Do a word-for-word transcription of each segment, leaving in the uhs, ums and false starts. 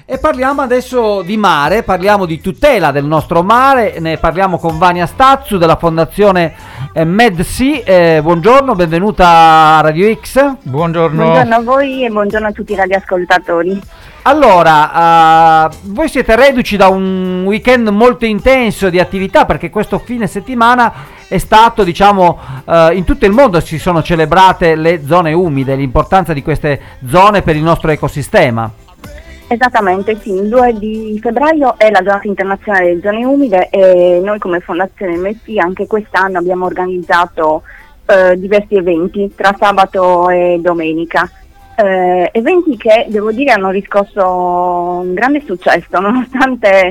E parliamo adesso di mare, parliamo di tutela del nostro mare, ne parliamo con Vania Stazzu della fondazione eh, MedSea. Eh, buongiorno, benvenuta a Radio X. Buongiorno. Buongiorno a voi e buongiorno a tutti i radioascoltatori. Allora, uh, voi siete reduci da un weekend molto intenso di attività, perché questo fine settimana è stato, diciamo, uh, in tutto il mondo si sono celebrate le zone umide, l'importanza di queste zone per il nostro ecosistema. Esattamente, sì, il due di febbraio è la giornata internazionale delle zone umide e noi come Fondazione MedSea anche quest'anno abbiamo organizzato eh, diversi eventi tra sabato e domenica. Eh, eventi che devo dire hanno riscosso un grande successo nonostante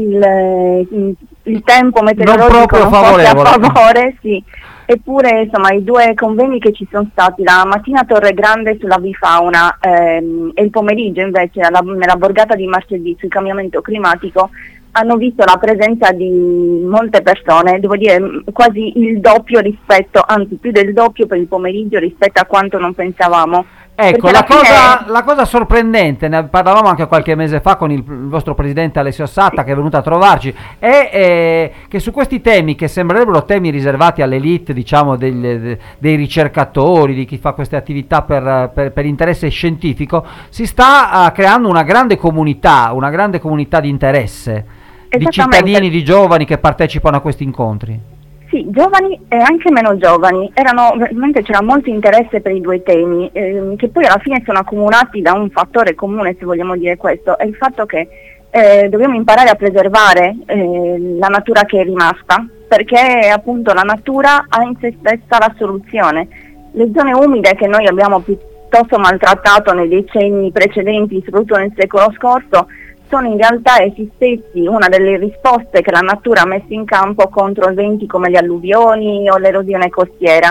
il, il, il tempo meteorologico non proprio non fosse a favorevole. favore, sì. Eppure insomma i due convegni che ci sono stati, la mattina a Torre Grande sull'avifauna ehm, e il pomeriggio invece alla, nella borgata di Marcedì sul cambiamento climatico, hanno visto la presenza di molte persone, devo dire quasi il doppio rispetto, anzi più del doppio per il pomeriggio rispetto a quanto non pensavamo. Ecco, la fine... cosa, la cosa sorprendente, ne parlavamo anche qualche mese fa con il, il vostro presidente Alessio Satta, che è venuto a trovarci, è eh, che su questi temi, che sembrerebbero temi riservati all'elite, diciamo, degli, dei ricercatori, di chi fa queste attività per, per, per interesse scientifico, si sta uh, creando una grande comunità, una grande comunità di interesse, di cittadini, di giovani che partecipano a questi incontri. Sì, giovani e anche meno giovani, erano, veramente c'era molto interesse per i due temi, eh, che poi alla fine sono accomunati da un fattore comune, se vogliamo dire questo, è il fatto che eh, dobbiamo imparare a preservare eh, la natura che è rimasta, perché appunto la natura ha in sé stessa la soluzione. Le zone umide che noi abbiamo piuttosto maltrattato nei decenni precedenti, soprattutto nel secolo scorso, sono in realtà essi stessi una delle risposte che la natura ha messo in campo contro eventi come le alluvioni o l'erosione costiera,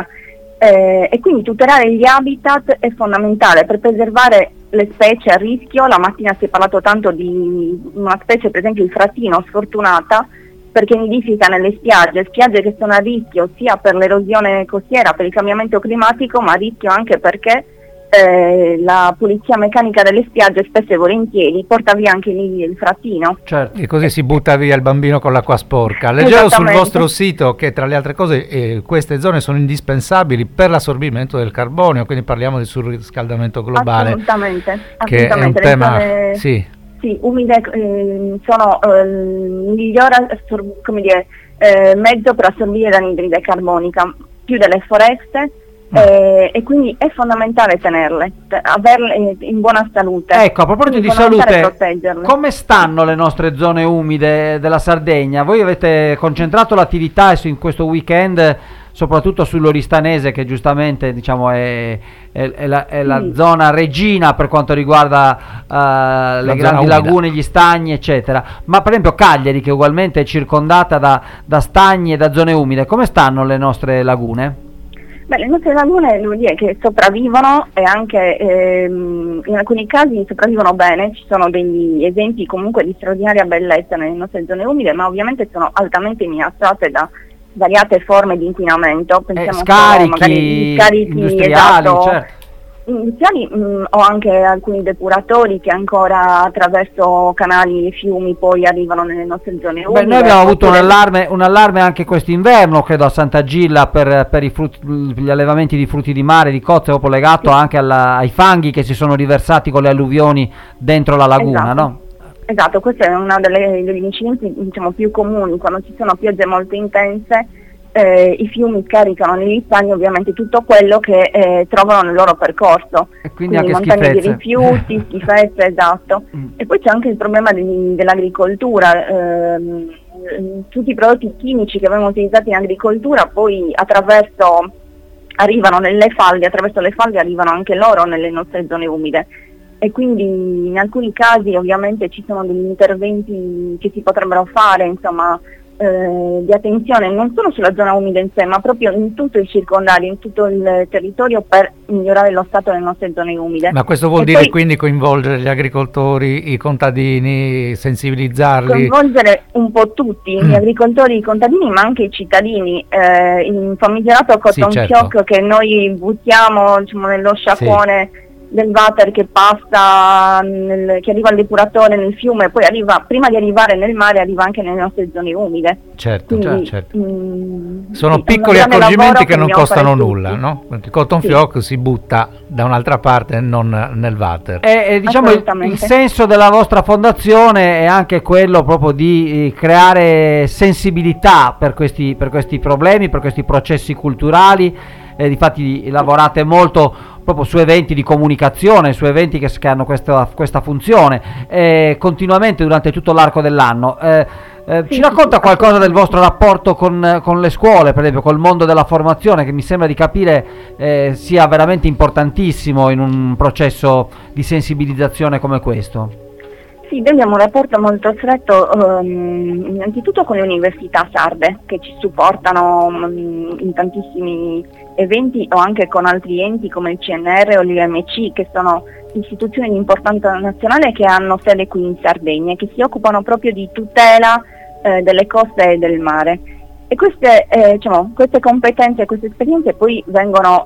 eh, e quindi tutelare gli habitat è fondamentale per preservare le specie a rischio. La mattina si è parlato tanto di una specie, per esempio il fratino, sfortunata, perché nidifica nelle spiagge, spiagge che sono a rischio sia per l'erosione costiera, per il cambiamento climatico, ma a rischio anche perché Eh, la pulizia meccanica delle spiagge spesso e volentieri porta via anche il, il frattino. Certo. E così si butta via il bambino con l'acqua sporca. Leggevo sul vostro sito che tra le altre cose eh, queste zone sono indispensabili per l'assorbimento del carbonio, quindi parliamo del surriscaldamento globale. Assolutamente, che assolutamente. è un tema, zone, sì. Sì, umide eh, sono eh, il miglior assor- come dire, eh, mezzo per assorbire l'anidride carbonica, più delle foreste. Eh, e quindi è fondamentale tenerle, t- averle in buona salute. Ecco, a proposito di salute, proteggerle. Come stanno le nostre zone umide della Sardegna? Voi avete concentrato l'attività in questo weekend soprattutto sull'Oristanese, che giustamente, diciamo, è, è, è, la, è la sì. zona regina per quanto riguarda uh, le grandi lagune, gli stagni eccetera, ma per esempio Cagliari, che ugualmente è circondata da, da stagni e da zone umide, come stanno le nostre lagune? Beh, le nostre lagune devo dire che sopravvivono e anche ehm, in alcuni casi sopravvivono bene, ci sono degli esempi comunque di straordinaria bellezza nelle nostre zone umide, ma ovviamente sono altamente minacciate da svariate forme di inquinamento. Pensiamo eh, scarichi, magari scarichi industriali, esatto, certo. Industriali mh, o anche alcuni depuratori che ancora attraverso canali e fiumi poi arrivano nelle nostre zone umide. Beh, noi abbiamo avuto un allarme, un allarme anche quest'inverno, credo a Sant'Agilla, per, per i frutti, gli allevamenti di frutti di mare, di cozze, proprio legato sì. anche alla, ai fanghi che si sono riversati con le alluvioni dentro la laguna, esatto. no? Esatto, questo è uno delle, degli incidenti, diciamo, più comuni quando ci sono piogge molto intense. Eh, I fiumi scaricano negli stagni ovviamente tutto quello che eh, trovano nel loro percorso, e quindi, quindi anche montagne schifezze. di rifiuti, schifezze, esatto. Mm. E poi c'è anche il problema di, dell'agricoltura, ehm, tutti i prodotti chimici che vengono utilizzati in agricoltura poi attraverso arrivano nelle falde, attraverso le falde arrivano anche loro nelle nostre zone umide. E quindi in alcuni casi ovviamente ci sono degli interventi che si potrebbero fare, insomma, Eh, di attenzione non solo sulla zona umida in sé, ma proprio in tutto il circondario, in tutto il territorio, per migliorare lo stato delle nostre zone umide. Ma questo vuol e dire poi quindi coinvolgere gli agricoltori, i contadini, sensibilizzarli? Coinvolgere un po' tutti, mm. gli agricoltori, i contadini, ma anche i cittadini. Eh, il famigerato cotton sì, certo. fioc che noi buttiamo, diciamo, nello sciacquone. Sì. del water che passa, nel, che arriva al depuratore nel fiume, poi arriva, prima di arrivare nel mare, arriva anche nelle nostre zone umide. Certo, Quindi, certo. Mh, sono sì, piccoli accorgimenti che non costano tutti. nulla, no? Perché cotton Sì. fioc si butta da un'altra parte, non nel water. E, e diciamo il, il senso della vostra fondazione è anche quello proprio di eh, creare sensibilità per questi, per questi problemi, per questi processi culturali. Eh, difatti lavorate molto proprio su eventi di comunicazione, su eventi che, che hanno questa, questa funzione eh, continuamente durante tutto l'arco dell'anno. Eh, eh, Sì, ci racconta sì, qualcosa del vostro rapporto con, con le scuole, per esempio col mondo della formazione, che mi sembra di capire eh, sia veramente importantissimo in un processo di sensibilizzazione come questo? Sì, noi abbiamo un rapporto molto stretto um, innanzitutto con le università sarde che ci supportano um, in tantissimi eventi, o anche con altri enti come il C N R o l'I M C, che sono istituzioni di importanza nazionale che hanno sede qui in Sardegna e che si occupano proprio di tutela eh, delle coste e del mare. E queste, eh, diciamo, queste competenze e queste esperienze poi vengono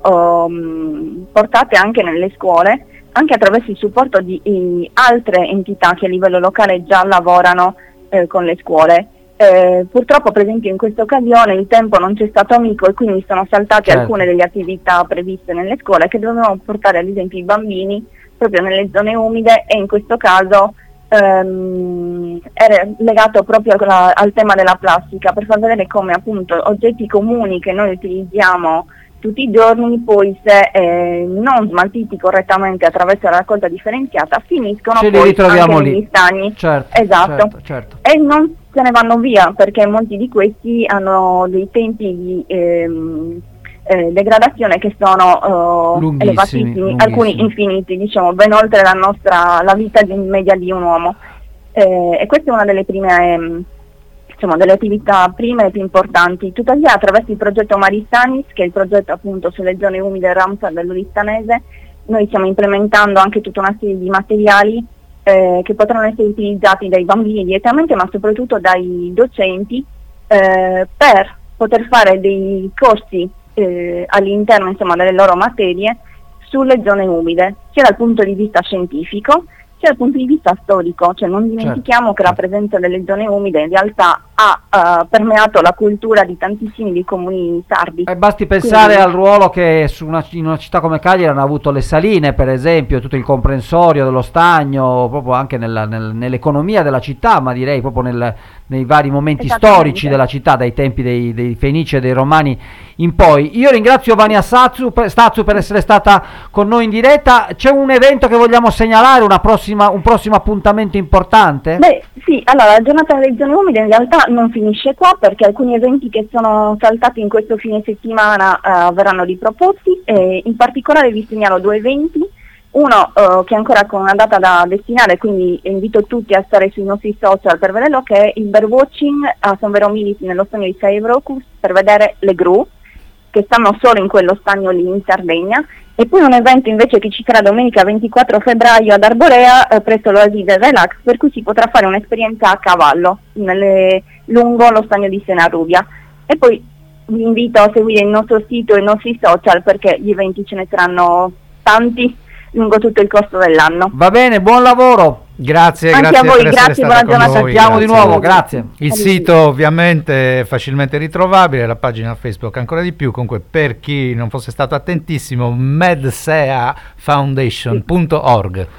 um, portate anche nelle scuole, anche attraverso il supporto di, di altre entità che a livello locale già lavorano eh, con le scuole. Eh, purtroppo, per esempio, in questa occasione il tempo non c'è stato amico e quindi sono saltate certo. alcune delle attività previste nelle scuole, che dovevano portare ad esempio i bambini proprio nelle zone umide, e in questo caso ehm, era legato proprio alla, al tema della plastica, per far vedere come appunto oggetti comuni che noi utilizziamo tutti i giorni, poi se eh, non smaltiti correttamente attraverso la raccolta differenziata, finiscono Ce li poi ritroviamo anche lì. negli stagni. Certo, esatto. certo, certo. E non se ne vanno via, perché molti di questi hanno dei tempi di ehm, eh, degradazione che sono eh, Lunghissimi, elevatissimi, lunghissimi. alcuni infiniti, diciamo, ben oltre la nostra la vita di, media di un uomo. Eh, e questa è una delle prime ehm, Insomma, delle attività prime e più importanti. Tuttavia, attraverso il progetto Maristanis, che è il progetto appunto sulle zone umide Ramsar dell'Uristanese, noi stiamo implementando anche tutta una serie di materiali eh, che potranno essere utilizzati dai bambini direttamente, ma soprattutto dai docenti, eh, per poter fare dei corsi eh, all'interno, insomma, delle loro materie sulle zone umide, sia dal punto di vista scientifico, sia dal punto di vista storico. Cioè non dimentichiamo certo. che la presenza delle zone umide in realtà ha uh, permeato la cultura di tantissimi dei comuni sardi. E basti pensare Quindi, al ruolo che su una, in una città come Cagliari hanno avuto le saline, per esempio, tutto il comprensorio dello stagno, proprio anche nella, nel, nell'economia della città, ma direi proprio nel, nei vari momenti storici della città, dai tempi dei, dei Fenici e dei Romani in poi. Io ringrazio Vania Stazzu per, Stazzu per essere stata con noi in diretta. C'è un evento che vogliamo segnalare, una prossima, un prossimo appuntamento importante? Beh sì, allora la giornata delle zone umide in realtà non finisce qua, perché alcuni eventi che sono saltati in questo fine settimana uh, verranno riproposti, e in particolare vi segnalo due eventi. Uno uh, che è ancora con una data da destinare, quindi invito tutti a stare sui nostri social per vederlo, che è il birdwatching a San Vero Militi nello stagno di Saevrocus, per vedere le gru che stanno solo in quello stagno lì in Sardegna. E poi un evento invece che ci sarà domenica ventiquattro febbraio ad Arborea eh, presso l'Oasi del Relax, per cui si potrà fare un'esperienza a cavallo nelle, lungo lo stagno di Senarrubia. E poi vi invito a seguire il nostro sito e i nostri social, perché gli eventi ce ne saranno tanti lungo tutto il corso dell'anno. Va bene, buon lavoro. Grazie, anche grazie a voi, per grazie, buona giornata. Sentiamo di nuovo, grazie. Il sito ovviamente è facilmente ritrovabile, la pagina Facebook ancora di più. Comunque, per chi non fosse stato attentissimo, medsea foundation punto org.